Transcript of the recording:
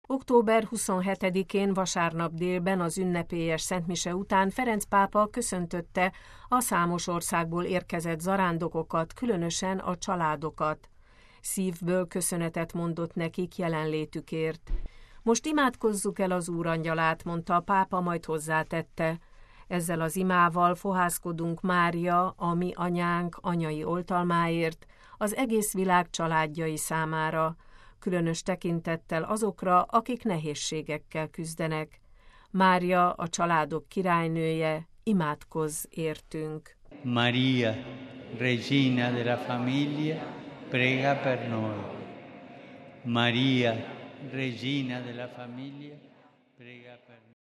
Október 27-én vasárnap délben az ünnepélyes szentmise után Ferenc pápa köszöntötte a számos országból érkezett zarándokokat, különösen a családokat. Szívből köszönetet mondott nekik jelenlétükért. Most imádkozzuk el az Úrangyalát, mondta a pápa, majd hozzátette. Ezzel az imával fohászkodunk Mária, a mi anyánk, anyai oltalmáért, az egész világ családjai számára, különös tekintettel azokra, akik nehézségekkel küzdenek. Mária, a családok királynője, imádkozz értünk. Maria, Regina della Famiglia, prega per noi. Maria, Regina della Famiglia, prega per noi.